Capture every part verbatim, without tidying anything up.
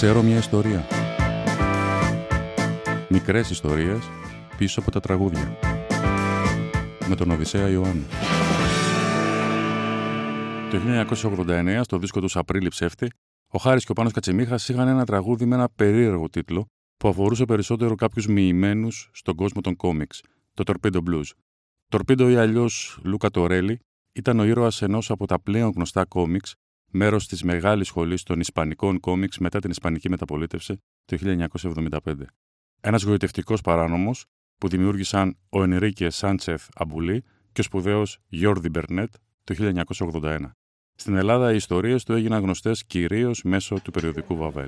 Ξέρω μια ιστορία. Μικρές ιστορίες πίσω από τα τραγούδια. Με τον Οδυσσέα Ιωάννου. Το χίλια εννιακόσια ογδόντα εννέα, στο δίσκο τους Απρίλη Ψεύτη, ο Χάρης και ο Πάνος Κατσιμίχας είχαν ένα τραγούδι με ένα περίεργο τίτλο που αφορούσε περισσότερο κάποιους μοιημένους στον κόσμο των κόμιξ, το Torpedo Blues. Torpedo ή αλλιώς Λούκα Τορέλι ήταν ο ήρωας ενός από τα πλέον γνωστά κόμιξ, μέρος της μεγάλης σχολής των ισπανικών κόμιξ μετά την Ισπανική Μεταπολίτευση το χίλια εννιακόσια εβδομήντα πέντε. Ένας γοητευτικός παράνομος που δημιούργησαν ο Ενρίκε Σάντσεθ Αμπουλή και ο σπουδαίος Γιόρδι Μπερνέτ το χίλια εννιακόσια ογδόντα ένα. Στην Ελλάδα οι ιστορίες του έγιναν γνωστές κυρίως μέσω του περιοδικού Βαβέλ.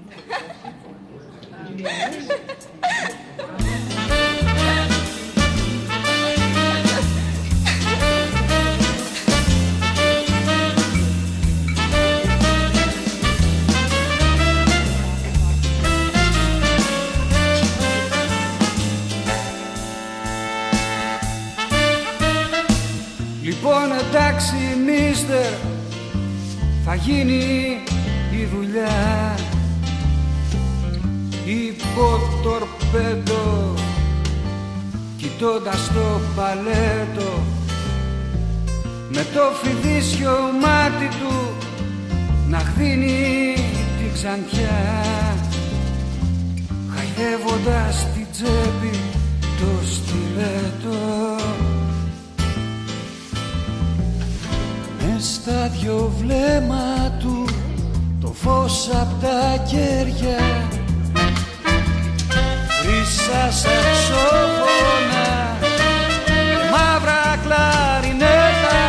Λοιπόν εντάξει μίστερ, θα γίνει η δουλειά υπό τορπέντο, κοιτώντας το παλέτο με το φιδίσιο μάτι του να χδίνει την ξανθιά, χαϊδεύοντας την τσέπη το στιλέτο. Στα δυο βλέμμα του το φως απ' τα κέρια, χρυσά σαξόφωνα και μαύρα κλαρινέτα.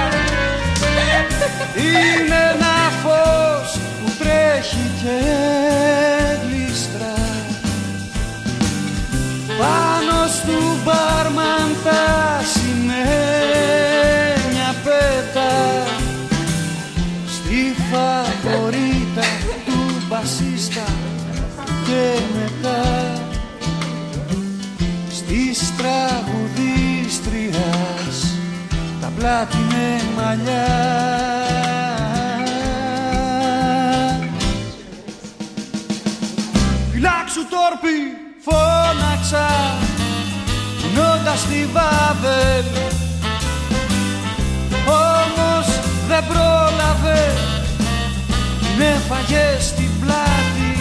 Είναι ένα φως που τρέχει και γλιστρά πάνω στου μπάρμαν τα σημαίνια πέτα. Η φαβορίτα του μπασίστα και μετά στις τραγουδίστριας τα πλάτινε μαλλιά. Φυλάξου τόρπι, φώναξα κουνώντας τη Βάβελ, όμως δεν πρόλαβε, την έφαγε στην πλάτη.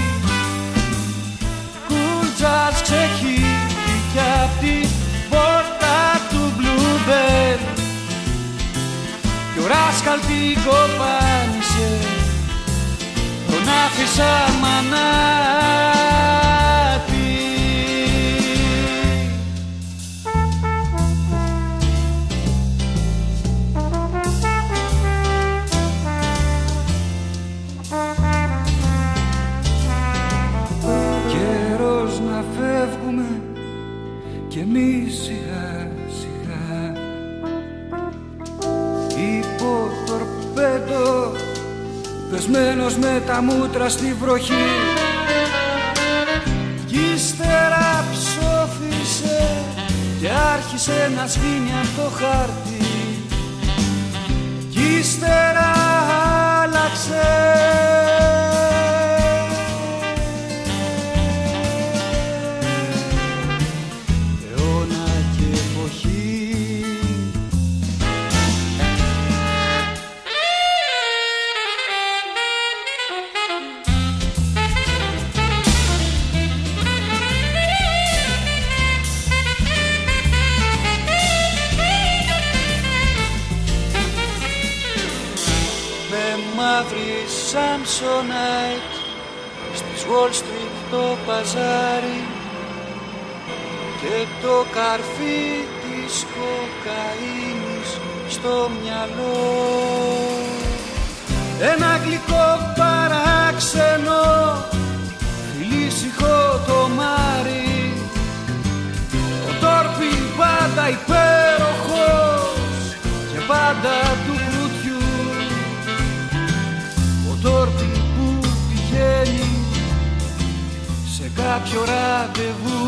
Κούλτσας ξεχύθηκε απ' την πόρτα του Bluebell κι ο Ράσκαλ την κοπάνισε, τον άφησα μανάτι. Κι εμείς σιγά σιγά υπό τορπέντο, πεσμένος με τα μούτρα στη βροχή. Κι ύστερα ψόφισε και άρχισε να σβήνει απ' το χάρτη. Κι ύστερα άλλαξε Samsonite στις Wall Street το παζάρι και το καρφί της κοκαίνης στο μυαλό. Ένα γλυκό παράξενο φιλήσυχο το μάρι, ο τόρπι πάντα υπέροχος και πάντα του κρουτιού. Τόρπι που πηγαίνει σε κάποιο ραντεβού